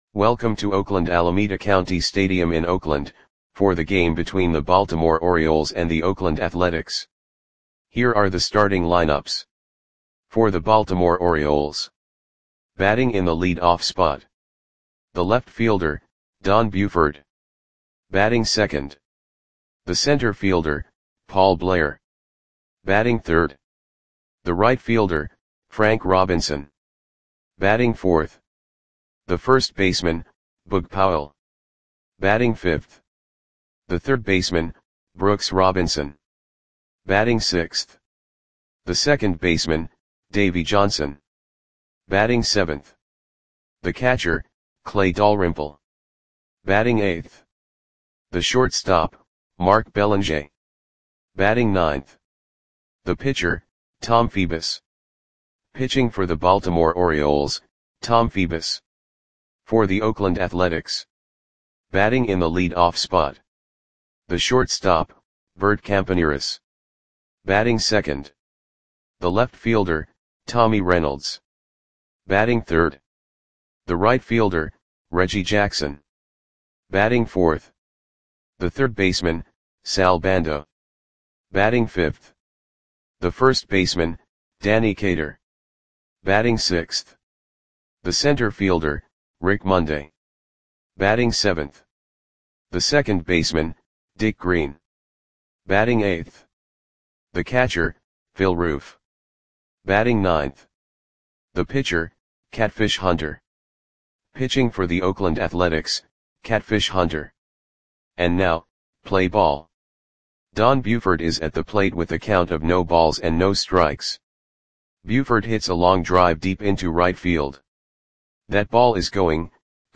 Welcome to Oakland Alameda County Stadium in Oakland, for the game between the Baltimore Orioles and the Oakland Athletics. Here are the starting lineups. For the Baltimore Orioles. Batting in the lead-off spot. The left fielder, Don Buford. Batting second. The center fielder, Paul Blair. Batting third. The right fielder, Frank Robinson. Batting fourth. The first baseman, Boog Powell. Batting fifth. The third baseman, Brooks Robinson. Batting sixth. The second baseman, Davey Johnson. Batting seventh. The catcher, Clay Dalrymple. Batting eighth. The shortstop, Mark Belanger. Batting ninth. The pitcher, Tom Phoebus. Pitching for the Baltimore Orioles, Tom Phoebus. For the Oakland Athletics. Batting in the lead-off spot. The shortstop, Bert Campaneris. Batting second. The left fielder, Tommy Reynolds. Batting third. The right fielder, Reggie Jackson. Batting fourth. The third baseman, Sal Bando. Batting fifth. The first baseman, Danny Cater. Batting sixth. The center fielder, Rick Monday. Batting seventh. The second baseman, Dick Green. Batting eighth. The catcher, Phil Roof. Batting ninth. The pitcher, Catfish Hunter. Pitching for the Oakland Athletics, Catfish Hunter. And now, play ball. Don Buford is at the plate with a count of no balls and no strikes. Buford hits a long drive deep into right field. That ball is gone.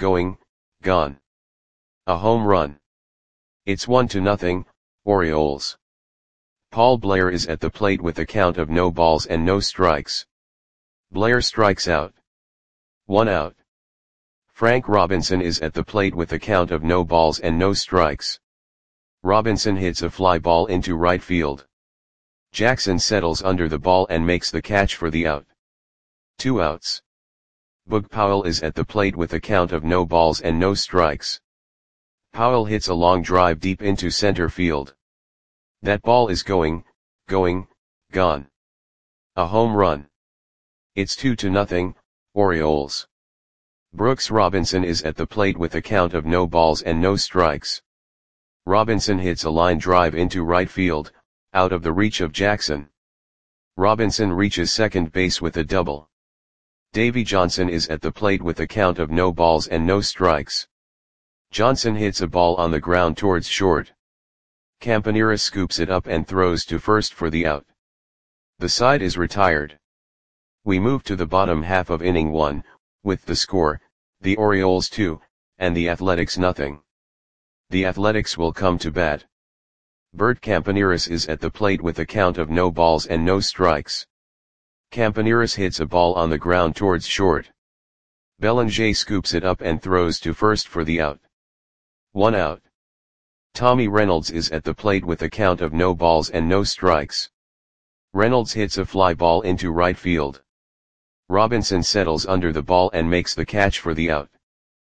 A home run. It's 1-0, Orioles. Paul Blair is at the plate with a count of no balls and no strikes. Blair strikes out. 1 out. Frank Robinson is at the plate with a count of no balls and no strikes. Robinson hits a fly ball into right field. Jackson settles under the ball and makes the catch for the out. 2 outs. Boog Powell is at the plate with a count of no balls and no strikes. Powell hits a long drive deep into center field. That ball is gone. A home run. It's 2-0, Orioles. Brooks Robinson is at the plate with a count of no balls and no strikes. Robinson hits a line drive into right field, out of the reach of Jackson. Robinson reaches second base with a double. Davey Johnson is at the plate with a count of no balls and no strikes. Johnson hits a ball on the ground towards short. Campaneris scoops it up and throws to first for the out. The side is retired. We move to the bottom half of inning 1, with the score, the Orioles 2, and the Athletics 0. The Athletics will come to bat. Bert Campaneris is at the plate with a count of no balls and no strikes. Campaneris hits a ball on the ground towards short. Belanger scoops it up and throws to first for the out. 1 out. Tommy Reynolds is at the plate with a count of no balls and no strikes. Reynolds hits a fly ball into right field. Robinson settles under the ball and makes the catch for the out.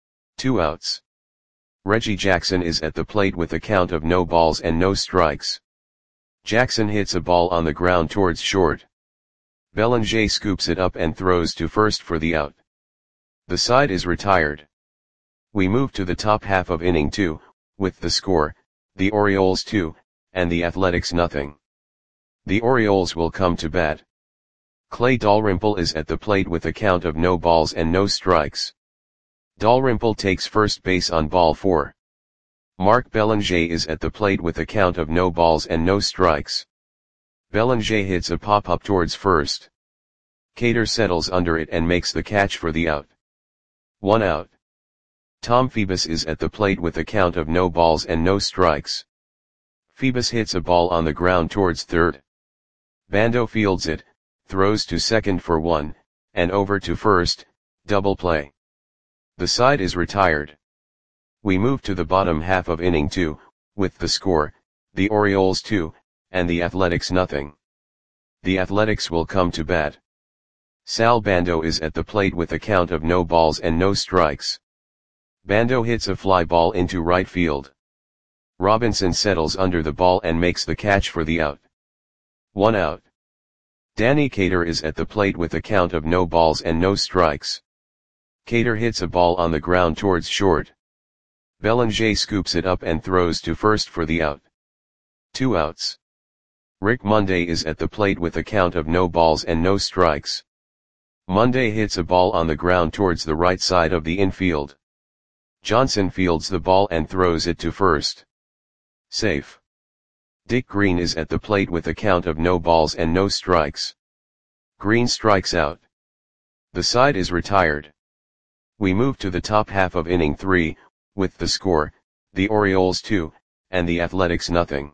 2 outs. Reggie Jackson is at the plate with a count of no balls and no strikes. Jackson hits a ball on the ground towards short. Belanger scoops it up and throws to first for the out. The side is retired. We move to the top half of inning 2, with the score, the Orioles 2, and the Athletics 0. The Orioles will come to bat. Clay Dalrymple is at the plate with a count of no balls and no strikes. Dalrymple takes first base on ball 4. Mark Belanger is at the plate with a count of no balls and no strikes. Belanger hits a pop-up towards first. Cater settles under it and makes the catch for the out. 1 out. Tom Phoebus is at the plate with a count of no balls and no strikes. Phoebus hits a ball on the ground towards third. Bando fields it, throws to second for 1, and over to first, double play. The side is retired. We move to the bottom half of inning 2, with the score, the Orioles 2, and the Athletics 0. The Athletics will come to bat. Sal Bando is at the plate with a count of no balls and no strikes. Bando hits a fly ball into right field. Robinson settles under the ball and makes the catch for the out. 1 out. Danny Cater is at the plate with a count of no balls and no strikes. Cater hits a ball on the ground towards short. Belanger scoops it up and throws to first for the out. 2 outs. Rick Monday is at the plate with a count of no balls and no strikes. Monday hits a ball on the ground towards the right side of the infield. Johnson fields the ball and throws it to first. Safe. Dick Green is at the plate with a count of no balls and no strikes. Green strikes out. The side is retired. We move to the top half of inning 3, with the score, the Orioles 2, and the Athletics nothing.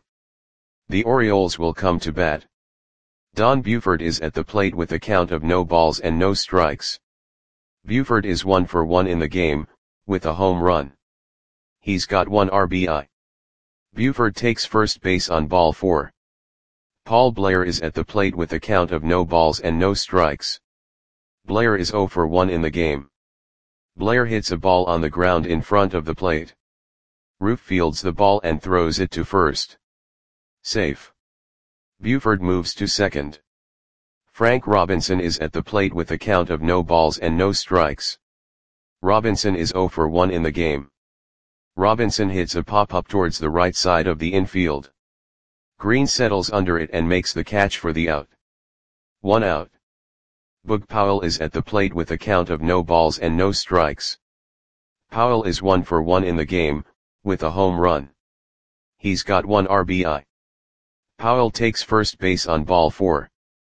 The Orioles will come to bat. Don Buford is at the plate with a count of no balls and no strikes. Buford is 1 for 1 in the game, with a home run. He's got 1 RBI. Buford takes first base on ball 4. Paul Blair is at the plate with a count of no balls and no strikes. Blair is 0 for 1 in the game. Blair hits a ball on the ground in front of the plate. Roof fields the ball and throws it to first. Safe. Buford moves to second. Frank Robinson is at the plate with a count of no balls and no strikes. Robinson is 0 for 1 in the game. Robinson hits a pop-up towards the right side of the infield. Green settles under it and makes the catch for the out. 1 out. Boog Powell is at the plate with a count of no balls and no strikes. Powell is 1 for 1 in the game, with a home run. He's got 1 RBI. Powell takes first base on ball 4.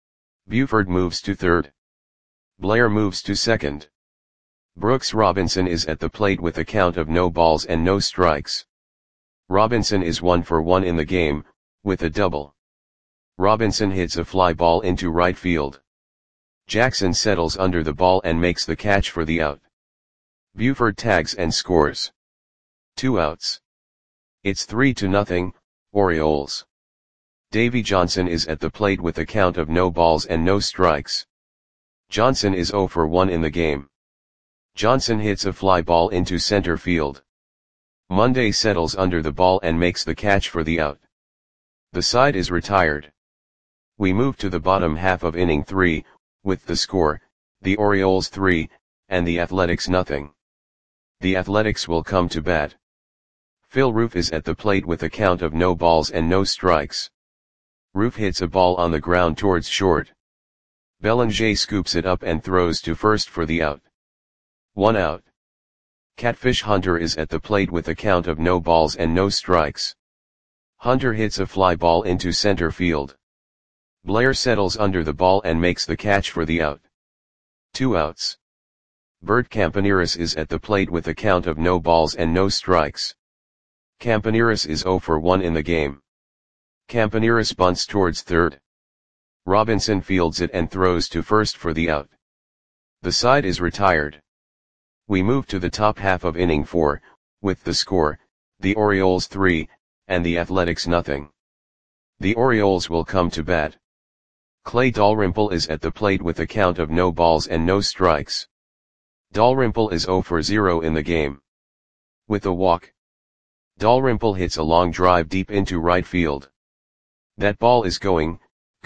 Buford moves to third. Blair moves to second. Brooks Robinson is at the plate with a count of no balls and no strikes. Robinson is 1 for 1 in the game, with a double. Robinson hits a fly ball into right field. Jackson settles under the ball and makes the catch for the out. Buford tags and scores. 2 outs. It's 3-0, Orioles. Davy Johnson is at the plate with a count of no balls and no strikes. Johnson is 0 for 1 in the game. Johnson hits a fly ball into center field. Monday settles under the ball and makes the catch for the out. The side is retired. We move to the bottom half of inning 3, with the score, the Orioles 3, and the Athletics nothing. The Athletics will come to bat. Phil Roof is at the plate with a count of no balls and no strikes. Roof hits a ball on the ground towards short. Belanger scoops it up and throws to first for the out. 1 out. Catfish Hunter is at the plate with a count of no balls and no strikes. Hunter hits a fly ball into center field. Blair settles under the ball and makes the catch for the out. 2 outs. Bert Campaneris is at the plate with a count of no balls and no strikes. Campaneris is 0 for 1 in the game. Campaneris bunts towards third. Robinson fields it and throws to first for the out. The side is retired. We move to the top half of inning 4, with the score, the Orioles 3, and the Athletics nothing. The Orioles will come to bat. Clay Dalrymple is at the plate with a count of no balls and no strikes. Dalrymple is 0 for 0 in the game. With a walk. Dalrymple hits a long drive deep into right field. That ball is gone.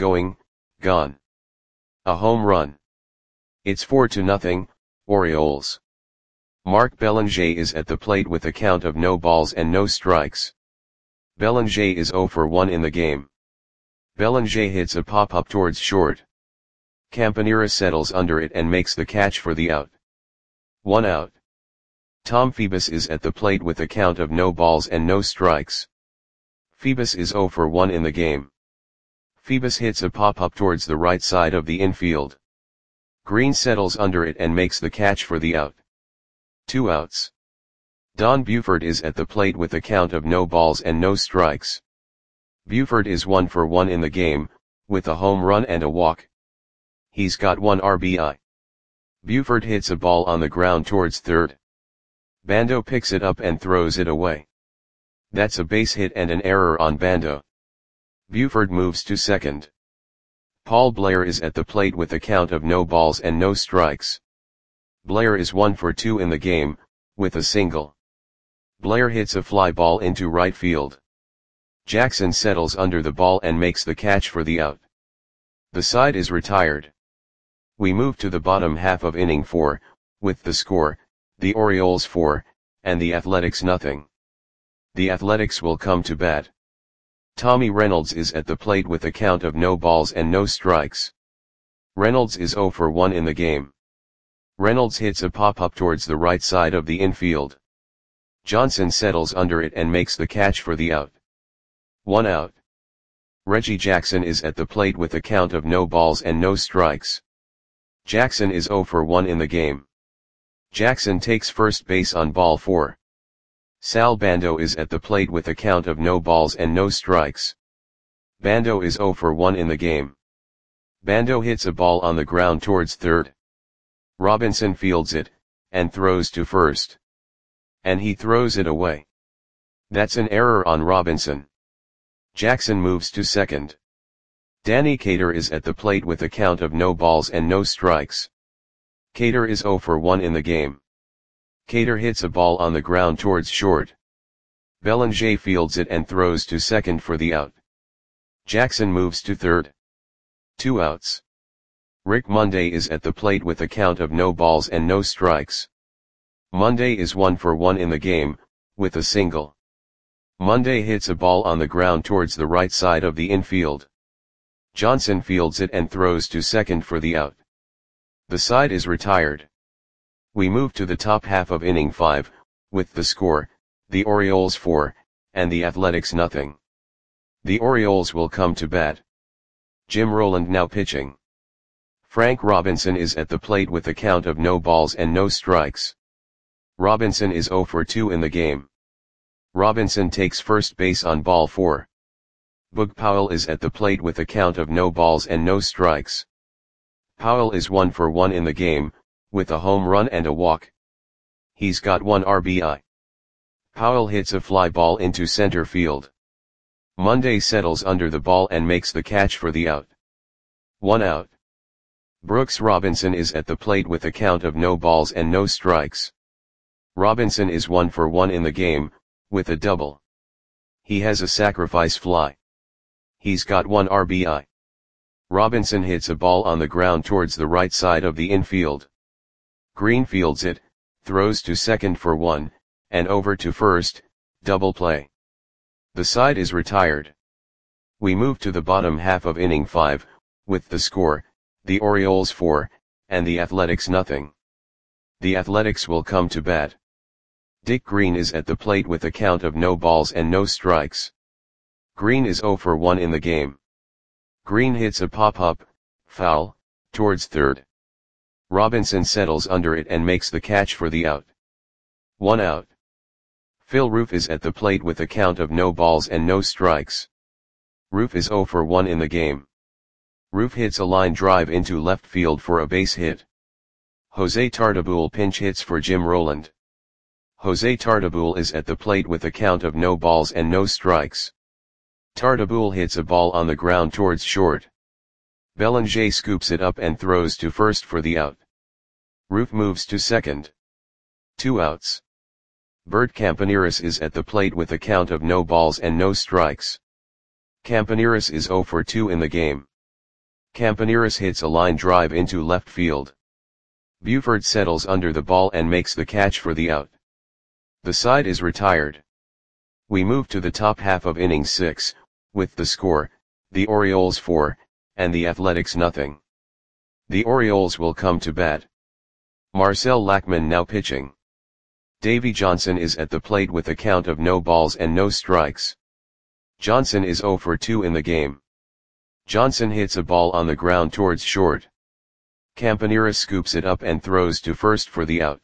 A home run. It's 4-0, Orioles. Mark Belanger is at the plate with a count of no balls and no strikes. Belanger is 0 for 1 in the game. Belanger hits a pop-up towards short. Campaneris settles under it and makes the catch for the out. 1 out. Tom Phoebus is at the plate with a count of no balls and no strikes. Phoebus is 0 for 1 in the game. Phoebus hits a pop-up towards the right side of the infield. Green settles under it and makes the catch for the out. 2 outs. Don Buford is at the plate with a count of no balls and no strikes. Buford is 1 for 1 in the game, with a home run and a walk. He's got 1 RBI. Buford hits a ball on the ground towards third. Bando picks it up and throws it away. That's a base hit and an error on Bando. Buford moves to second. Paul Blair is at the plate with a count of no balls and no strikes. Blair is 1 for 2 in the game, with a single. Blair hits a fly ball into right field. Jackson settles under the ball and makes the catch for the out. The side is retired. We move to the bottom half of inning 4, with the score, the Orioles 4, and the Athletics nothing. The Athletics will come to bat. Tommy Reynolds is at the plate with a count of no balls and no strikes. Reynolds is 0 for 1 in the game. Reynolds hits a pop-up towards the right side of the infield. Johnson settles under it and makes the catch for the out. 1 out. Reggie Jackson is at the plate with a count of no balls and no strikes. Jackson is 0 for 1 in the game. Jackson takes first base on ball 4. Sal Bando is at the plate with a count of no balls and no strikes. Bando is 0 for 1 in the game. Bando hits a ball on the ground towards third. Robinson fields it, and throws to first. And he throws it away. That's an error on Robinson. Jackson moves to second. Danny Cater is at the plate with a count of no balls and no strikes. Cater is 0 for 1 in the game. Cater hits a ball on the ground towards short. Bellinger fields it and throws to second for the out. Jackson moves to third. 2 outs. Rick Monday is at the plate with a count of no balls and no strikes. Monday is 1 for 1 in the game, with a single. Monday hits a ball on the ground towards the right side of the infield. Johnson fields it and throws to second for the out. The side is retired. We move to the top half of inning 5, with the score, the Orioles 4, and the Athletics nothing. The Orioles will come to bat. Jim Rowland now pitching. Frank Robinson is at the plate with a count of no balls and no strikes. Robinson is 0 for 2 in the game. Robinson takes first base on ball 4. Boog Powell is at the plate with a count of no balls and no strikes. Powell is 1 for 1 in the game, with a home run and a walk. He's got 1 RBI. Powell hits a fly ball into center field. Monday settles under the ball and makes the catch for the out. 1 out. Brooks Robinson is at the plate with a count of no balls and no strikes. Robinson is 1 for 1 in the game, with a double. He has a sacrifice fly. He's got 1 RBI. Robinson hits a ball on the ground towards the right side of the infield. Green fields it, throws to second for 1, and over to first, double play. The side is retired. We move to the bottom half of inning 5, with the score, the Orioles 4, and the Athletics nothing. The Athletics will come to bat. Dick Green is at the plate with a count of no balls and no strikes. Green is 0 for 1 in the game. Green hits a pop-up, foul, towards third. Robinson settles under it and makes the catch for the out. 1 out. Phil Roof is at the plate with a count of no balls and no strikes. Roof is 0 for 1 in the game. Roof hits a line drive into left field for a base hit. Jose Tartabull pinch hits for Jim Rowland. Jose Tartabull is at the plate with a count of no balls and no strikes. Tartabull hits a ball on the ground towards short. Bellinger scoops it up and throws to first for the out. Roof moves to second. 2 outs. Bert Campaneris is at the plate with a count of no balls and no strikes. Campaneris is 0 for 2 in the game. Campaneris hits a line drive into left field. Buford settles under the ball and makes the catch for the out. The side is retired. We move to the top half of inning 6, with the score, the Orioles 4, and the Athletics nothing. The Orioles will come to bat. Marcel Lackman now pitching. Davy Johnson is at the plate with a count of no balls and no strikes. Johnson is 0 for 2 in the game. Johnson hits a ball on the ground towards short. Campaneris scoops it up and throws to first for the out.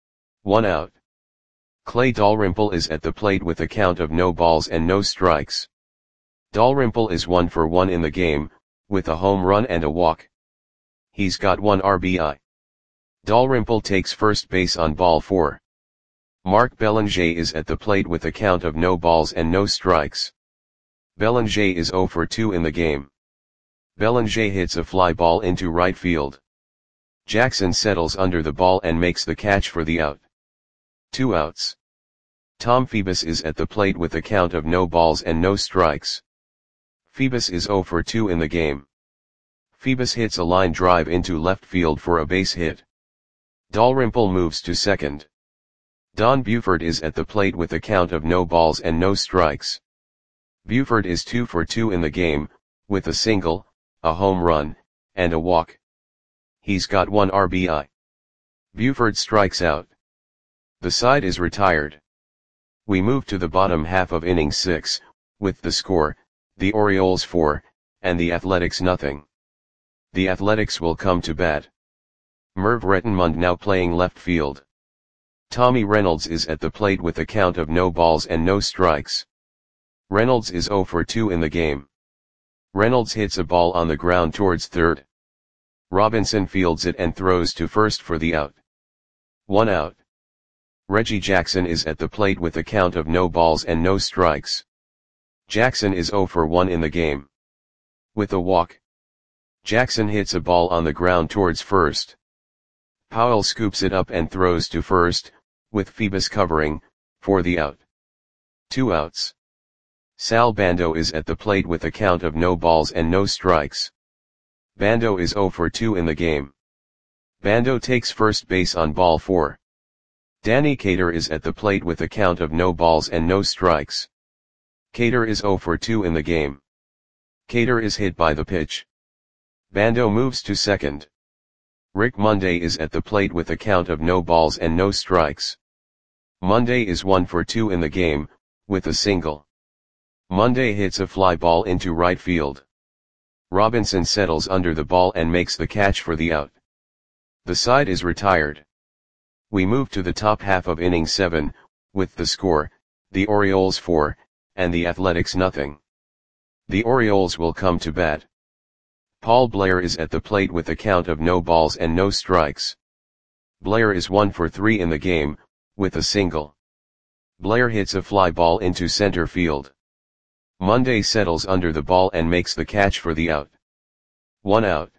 1 out. Clay Dalrymple is at the plate with a count of no balls and no strikes. Dalrymple is 1 for 1 in the game, with a home run and a walk. He's got 1 RBI. Dalrymple takes first base on ball 4. Mark Bellinger is at the plate with a count of no balls and no strikes. Bellinger is 0 for 2 in the game. Bellinger hits a fly ball into right field. Jackson settles under the ball and makes the catch for the out. 2 outs. Tom Phoebus is at the plate with a count of no balls and no strikes. Phoebus is 0 for 2 in the game. Phoebus hits a line drive into left field for a base hit. Dalrymple moves to second. Don Buford is at the plate with a count of no balls and no strikes. Buford is 2 for 2 in the game, with a single, a home run, and a walk. He's got 1 RBI. Buford strikes out. The side is retired. We move to the bottom half of inning 6, with the score, the Orioles 4, and the Athletics nothing. The Athletics will come to bat. Merv Rettenmund now playing left field. Tommy Reynolds is at the plate with a count of no balls and no strikes. Reynolds is 0 for 2 in the game. Reynolds hits a ball on the ground towards third. Robinson fields it and throws to first for the out. 1 out. Reggie Jackson is at the plate with a count of no balls and no strikes. Jackson is 0 for 1 in the game. With a walk. Jackson hits a ball on the ground towards first. Powell scoops it up and throws to first, with Phoebus covering, for the out. 2 outs. Sal Bando is at the plate with a count of no balls and no strikes. Bando is 0 for 2 in the game. Bando takes first base on ball 4. Danny Cater is at the plate with a count of no balls and no strikes. Cater is 0 for 2 in the game. Cater is hit by the pitch. Bando moves to second. Rick Monday is at the plate with a count of no balls and no strikes. Monday is 1 for 2 in the game, with a single. Monday hits a fly ball into right field. Robinson settles under the ball and makes the catch for the out. The side is retired. We move to the top half of inning 7, with the score, the Orioles 4, and the Athletics nothing. The Orioles will come to bat. Paul Blair is at the plate with a count of no balls and no strikes. Blair is 1 for 3 in the game, with a single. Blair hits a fly ball into center field. Monday settles under the ball and makes the catch for the out. 1 out.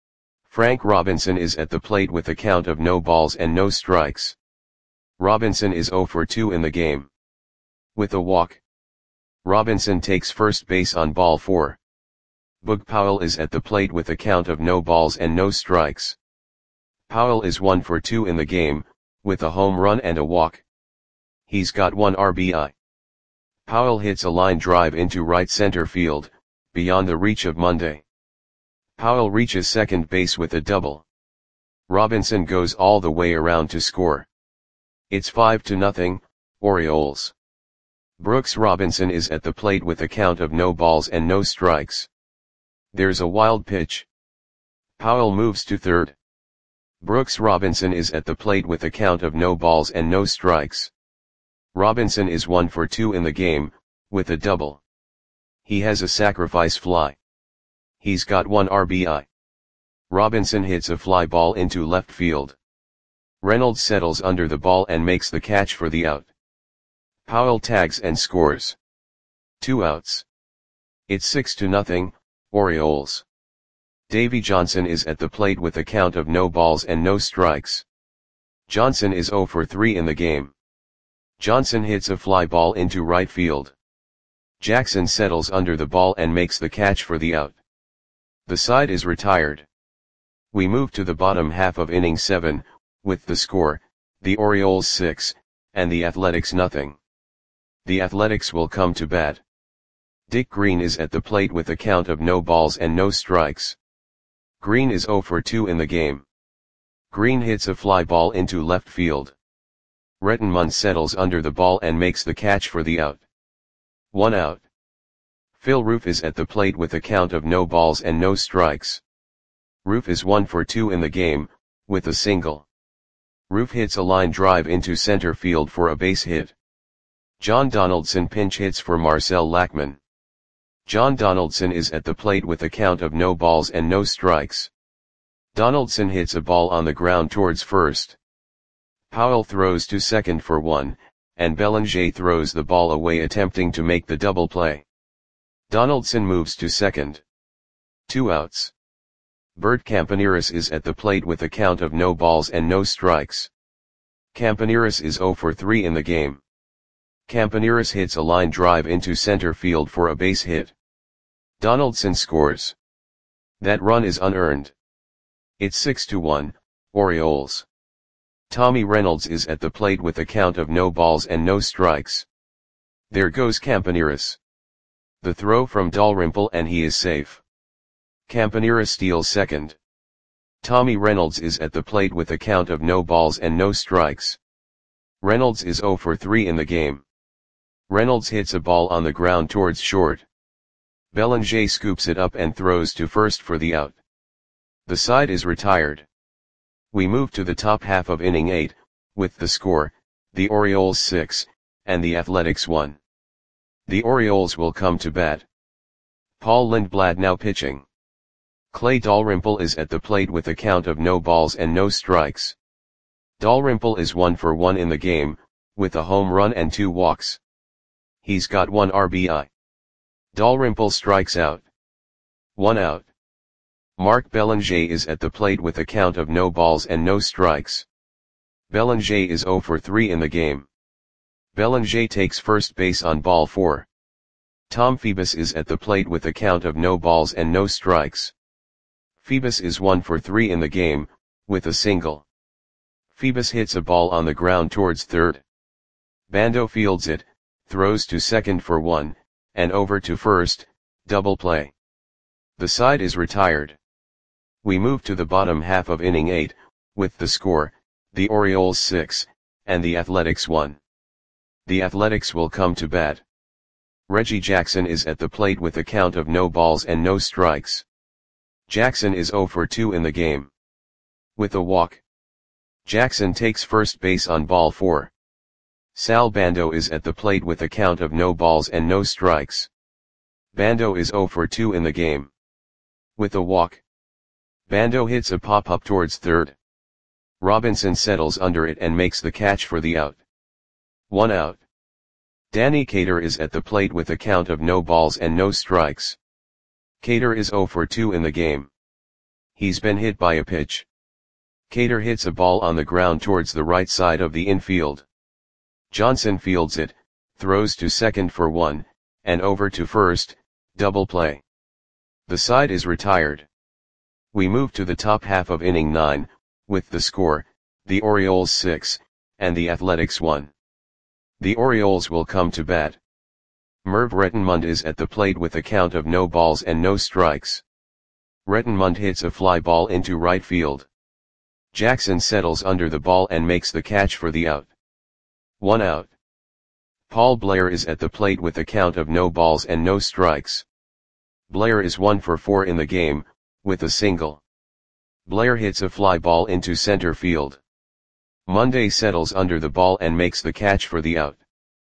Frank Robinson is at the plate with a count of no balls and no strikes. Robinson is 0 for 2 in the game. With a walk. Robinson takes first base on ball 4. Boog Powell is at the plate with a count of no balls and no strikes. Powell is 1 for 2 in the game, with a home run and a walk. He's got 1 RBI. Powell hits a line drive into right center field, beyond the reach of Monday. Powell reaches second base with a double. Robinson goes all the way around to score. It's 5-0, Orioles. Brooks Robinson is at the plate with a count of no balls and no strikes. There's a wild pitch. Powell moves to third. Brooks Robinson is at the plate with a count of no balls and no strikes. Robinson is 1 for 2 in the game, with a double. He has a sacrifice fly. He's got 1 RBI. Robinson hits a fly ball into left field. Reynolds settles under the ball and makes the catch for the out. Powell tags and scores. 2 outs. It's 6-0, Orioles. Davy Johnson is at the plate with a count of no balls and no strikes. Johnson is 0 for 3 in the game. Johnson hits a fly ball into right field. Jackson settles under the ball and makes the catch for the out. The side is retired. We move to the bottom half of inning 7, with the score, the Orioles 6, and the Athletics nothing. The Athletics will come to bat. Dick Green is at the plate with a count of no balls and no strikes. Green is 0 for 2 in the game. Green hits a fly ball into left field. Rettenmund settles under the ball and makes the catch for the out. 1 out. Phil Roof is at the plate with a count of no balls and no strikes. Roof is 1 for 2 in the game, with a single. Roof hits a line drive into center field for a base hit. John Donaldson pinch hits for Marcel Lackman. John Donaldson is at the plate with a count of no balls and no strikes. Donaldson hits a ball on the ground towards first. Powell throws to second for 1, and Bellinger throws the ball away attempting to make the double play. Donaldson moves to second. 2 outs. Bert Campaneris is at the plate with a count of no balls and no strikes. Campaneris is 0 for 3 in the game. Campaneris hits a line drive into center field for a base hit. Donaldson scores. That run is unearned. It's 6-1, Orioles. Tommy Reynolds is at the plate with a count of no balls and no strikes. There goes Campaneris. The throw from Dalrymple and he is safe. Campaneris steals second. Tommy Reynolds is at the plate with a count of no balls and no strikes. Reynolds is 0 for 3 in the game. Reynolds hits a ball on the ground towards short. Belanger scoops it up and throws to first for the out. The side is retired. We move to the top half of inning 8, with the score, the Orioles 6, and the Athletics 1. The Orioles will come to bat. Paul Lindblad now pitching. Clay Dalrymple is at the plate with a count of no balls and no strikes. Dalrymple is 1 for 1 in the game, with a home run and 2 walks. He's got 1 RBI. Dalrymple strikes out. 1 out. Mark Belanger is at the plate with a count of no balls and no strikes. Belanger is 0 for 3 in the game. Belanger takes first base on ball 4. Tom Phoebus is at the plate with a count of no balls and no strikes. Phoebus is 1 for 3 in the game, with a single. Phoebus hits a ball on the ground towards third. Bando fields it, throws to second for 1, and over to first, double play. The side is retired. We move to the bottom half of inning 8, with the score, the Orioles 6, and the Athletics 1. The Athletics will come to bat. Reggie Jackson is at the plate with a count of no balls and no strikes. Jackson is 0 for 2 in the game. With a walk. Jackson takes first base on ball 4. Sal Bando is at the plate with a count of no balls and no strikes. Bando is 0 for 2 in the game. With a walk. Bando hits a pop-up towards third. Robinson settles under it and makes the catch for the out. 1 out. Danny Cater is at the plate with a count of no balls and no strikes. Cater is 0 for 2 in the game. He's been hit by a pitch. Cater hits a ball on the ground towards the right side of the infield. Johnson fields it, throws to second for 1, and over to first, double play. The side is retired. We move to the top half of inning 9, with the score, the Orioles 6, and the Athletics 1. The Orioles will come to bat. Merv Rettenmund is at the plate with a count of no balls and no strikes. Rettenmund hits a fly ball into right field. Jackson settles under the ball and makes the catch for the out. 1 out. Paul Blair is at the plate with a count of no balls and no strikes. Blair is 1 for 4 in the game, with a single. Blair hits a fly ball into center field. Monday settles under the ball and makes the catch for the out.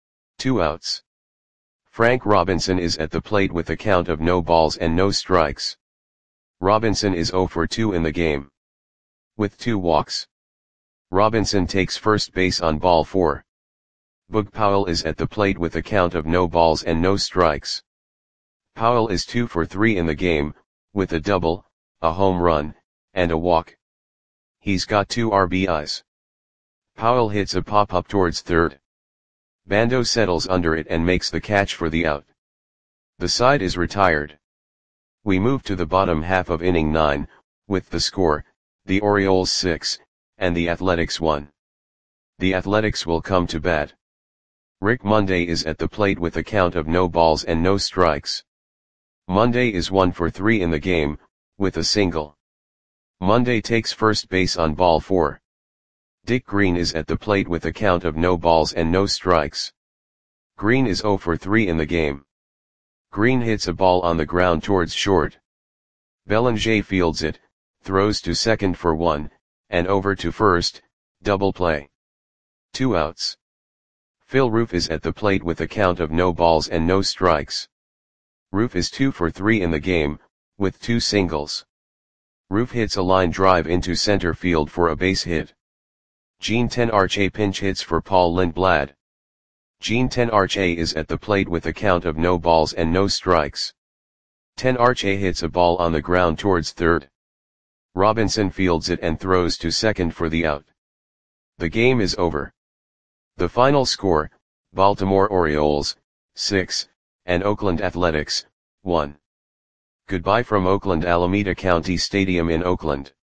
2 outs. Frank Robinson is at the plate with a count of no balls and no strikes. Robinson is 0 for 2 in the game. With 2 walks. Robinson takes first base on ball 4. Boog Powell is at the plate with a count of no balls and no strikes. Powell is 2 for 3 in the game, with a double, a home run, and a walk. He's got 2 RBIs. Powell hits a pop-up towards third. Bando settles under it and makes the catch for the out. The side is retired. We move to the bottom half of inning 9, with the score, the Orioles 6, and the Athletics 1. The Athletics will come to bat. Rick Monday is at the plate with a count of no balls and no strikes. Monday is 1 for 3 in the game, with a single. Monday takes first base on ball 4. Dick Green is at the plate with a count of no balls and no strikes. Green is 0 for 3 in the game. Green hits a ball on the ground towards short. Belanger fields it, throws to second for 1, and over to first, double play. 2 outs. Phil Roof is at the plate with a count of no balls and no strikes. Roof is 2 for 3 in the game, with 2 singles. Roof hits a line drive into center field for a base hit. Gene Tenarche pinch hits for Paul Lindblad. Gene Tenarche is at the plate with a count of no balls and no strikes. Tenarche hits a ball on the ground towards third. Robinson fields it and throws to second for the out. The game is over. The final score, Baltimore Orioles, 6, and Oakland Athletics, 1. Goodbye from Oakland Alameda County Stadium in Oakland.